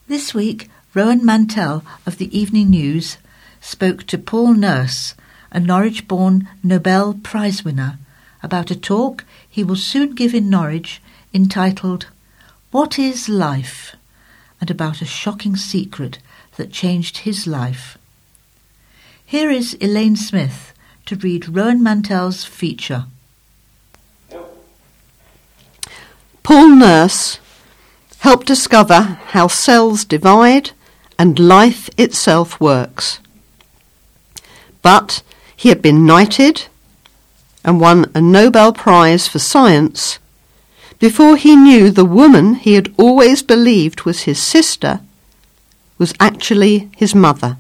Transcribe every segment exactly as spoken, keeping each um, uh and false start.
This week, Rowan Mantell of the Evening News spoke to Paul Nurse, a Norwich-born Nobel Prize winner, about a talk he will soon give in Norwich entitled "What is Life?" and about a shocking secret that changed his life. Here is Elaine Smith to read Rowan Mantell's feature. Paul Nurse helped discover how cells divide and life itself works. But he had been knighted and won a Nobel Prize for Science before he knew the woman he had always believed was his sister was actually his mother.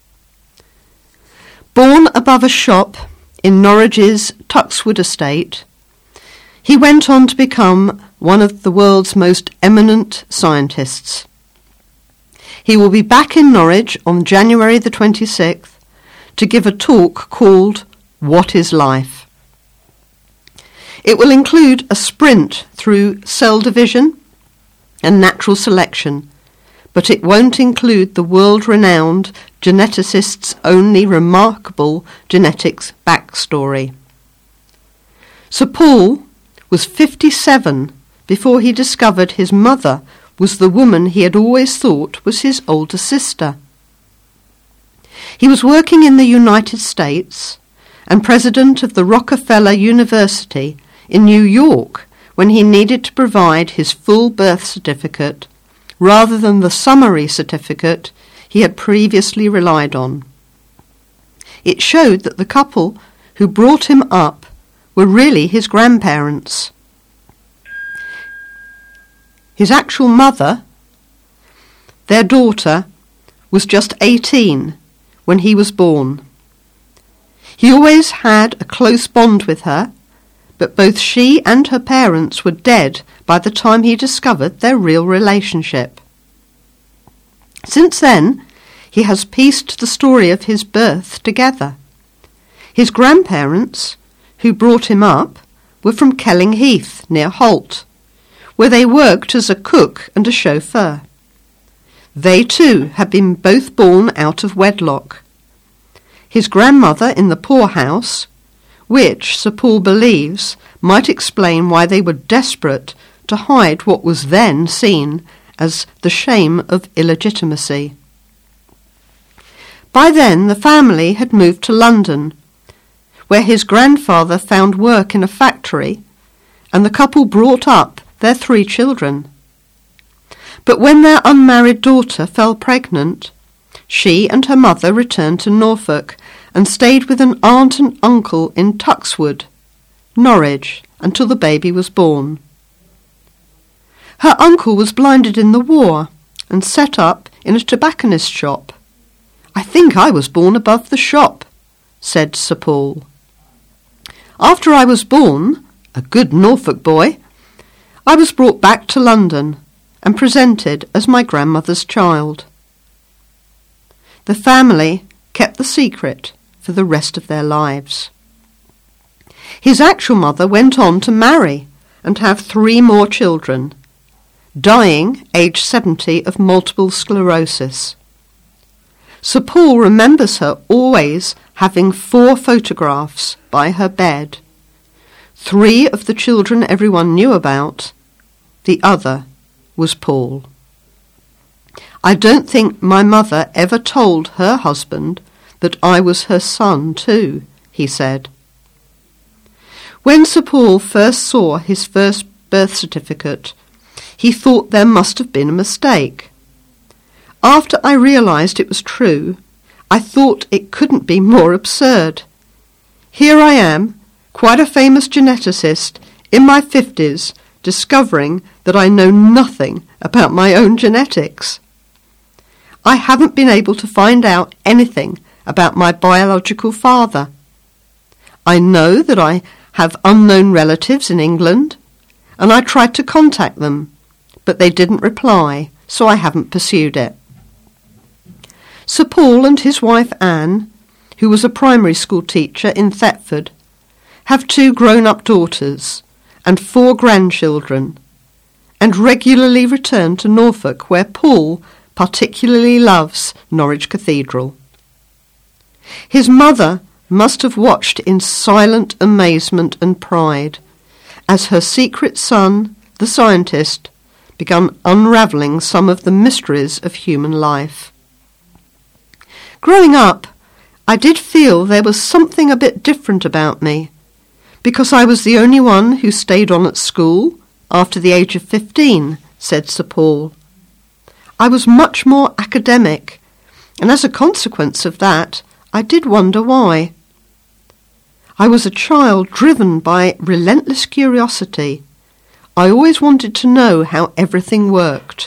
Born above a shop in Norwich's Tuxwood estate, he went on to become one of the world's most eminent scientists. He will be back in Norwich on January the twenty-sixth to give a talk called "What is Life?" It will include a sprint through cell division and natural selection, but it won't include the world-renowned geneticist's only remarkable genetics backstory. Sir Paul was fifty-seven before he discovered his mother was the woman he had always thought was his older sister. He was working in the United States and president of the Rockefeller University in New York when he needed to provide his full birth certificate rather than the summary certificate he had previously relied on. It showed that the couple who brought him up were really his grandparents. His actual mother, their daughter, was just eighteen when he was born. He always had a close bond with her, but both she and her parents were dead by the time he discovered their real relationship. Since then, he has pieced the story of his birth together. His grandparents, who brought him up, were from Kelling Heath, near Holt, where they worked as a cook and a chauffeur. They too had been both born out of wedlock. His grandmother in the poorhouse, which Sir Paul believes might explain why they were desperate to hide what was then seen as the shame of illegitimacy. By then the family had moved to London, where his grandfather found work in a factory, and the couple brought up their three children. But when their unmarried daughter fell pregnant, she and her mother returned to Norfolk and stayed with an aunt and uncle in Tuxwood, Norwich, until the baby was born. Her uncle was blinded in the war and set up in a tobacconist's shop. "I think I was born above the shop," said Sir Paul. "After I was born, a good Norfolk boy, I was brought back to London and presented as my grandmother's child." The family kept the secret for the rest of their lives. His actual mother went on to marry and have three more children, dying aged seventy of multiple sclerosis. Sir Paul remembers her always having four photographs by her bed. Three of the children everyone knew about, the other was Paul. "I don't think my mother ever told her husband that I was her son too," he said. When Sir Paul first saw his first birth certificate, he thought there must have been a mistake. "After I realised it was true, I thought it couldn't be more absurd. Here I am, quite a famous geneticist, in my fifties, discovering that I know nothing about my own genetics. I haven't been able to find out anything about my biological father. I know that I have unknown relatives in England, and I tried to contact them, but they didn't reply, so I haven't pursued it." Sir Paul and his wife Anne, who was a primary school teacher in Thetford, have two grown-up daughters and four grandchildren, and regularly return to Norfolk, where Paul particularly loves Norwich Cathedral. His mother must have watched in silent amazement and pride as her secret son, the scientist, began unravelling some of the mysteries of human life. Growing up, I did feel there was something a bit different about me, because I was the only one who stayed on at school after the age of fifteen, said Sir Paul. I was much more academic, and as a consequence of that, I did wonder why. I was a child driven by relentless curiosity. I always wanted to know how everything worked.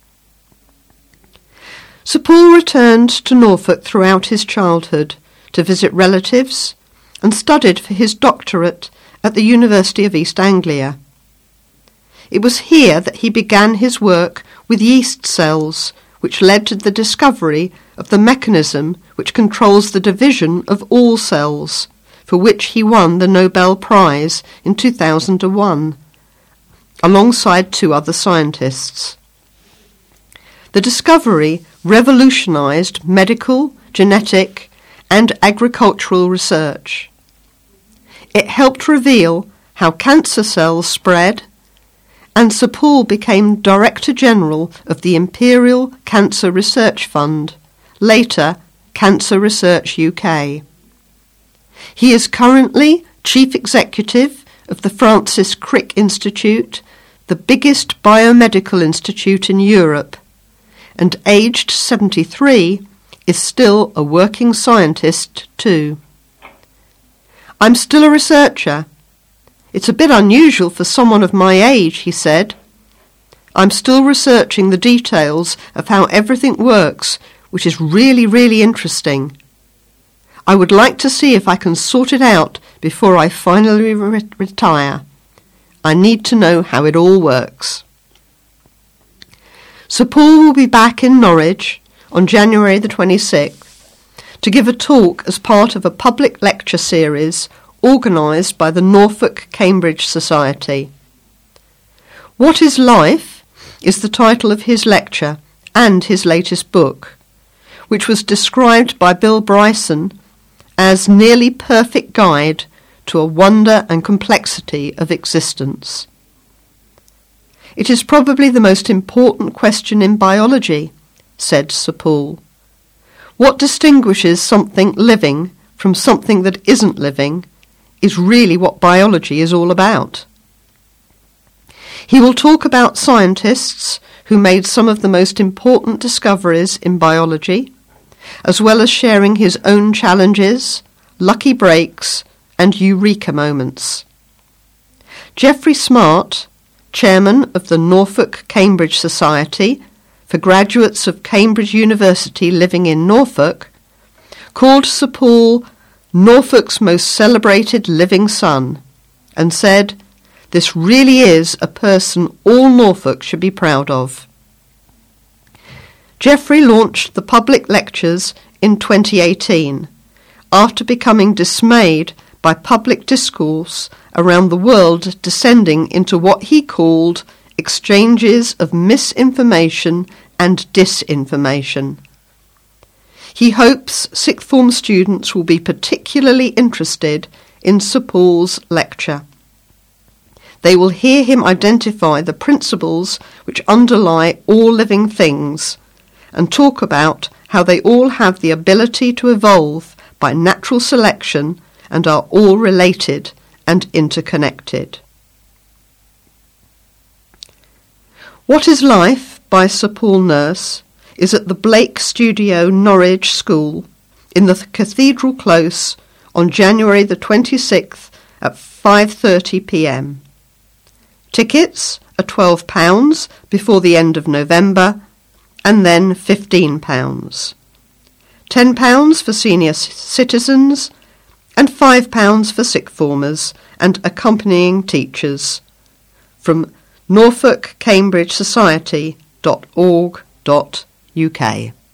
Sir Paul returned to Norfolk throughout his childhood to visit relatives and studied for his doctorate at the University of East Anglia. It was here that he began his work with yeast cells, which led to the discovery of the mechanism which controls the division of all cells, for which he won the Nobel Prize in two thousand one, alongside two other scientists. The discovery revolutionised medical, genetic, and agricultural research. It helped reveal how cancer cells spread, and Sir Paul became Director General of the Imperial Cancer Research Fund, later Cancer Research U K. He is currently Chief Executive of the Francis Crick Institute, the biggest biomedical institute in Europe, and aged seventy-three, is still a working scientist too. I'm still a researcher. It's a bit unusual for someone of my age, he said. I'm still researching the details of how everything works, which is really, really interesting. I would like to see if I can sort it out before I finally re- retire. I need to know how it all works. Sir Paul will be back in Norwich on January the twenty-sixth to give a talk as part of a public lecture series organised by the Norfolk Cambridge Society. What is Life is the title of his lecture and his latest book, which was described by Bill Bryson as nearly perfect guide to a wonder and complexity of existence. It is probably the most important question in biology, said Sir Paul. What distinguishes something living from something that isn't living is really what biology is all about. He will talk about scientists who made some of the most important discoveries in biology, as well as sharing his own challenges, lucky breaks, and eureka moments. Geoffrey Smart, chairman of the Norfolk Cambridge Society for graduates of Cambridge University living in Norfolk, called Sir Paul Norfolk's most celebrated living son, and said, "This really is a person all Norfolk should be proud of." Geoffrey launched the public lectures in twenty eighteen, after becoming dismayed by public discourse around the world descending into what he called exchanges of misinformation and disinformation. He hopes sixth form students will be particularly interested in Sir Paul's lecture. They will hear him identify the principles which underlie all living things and talk about how they all have the ability to evolve by natural selection and are all related and interconnected. What is Life by Sir Paul Nurse is at the Blake Studio Norwich School in the Cathedral Close on January the twenty-sixth at five thirty p m. Tickets are twelve pounds before the end of November, and then fifteen pounds. ten pounds for senior c- citizens and five pounds for sixth formers and accompanying teachers. From norfolk cambridge society dot org dot U K.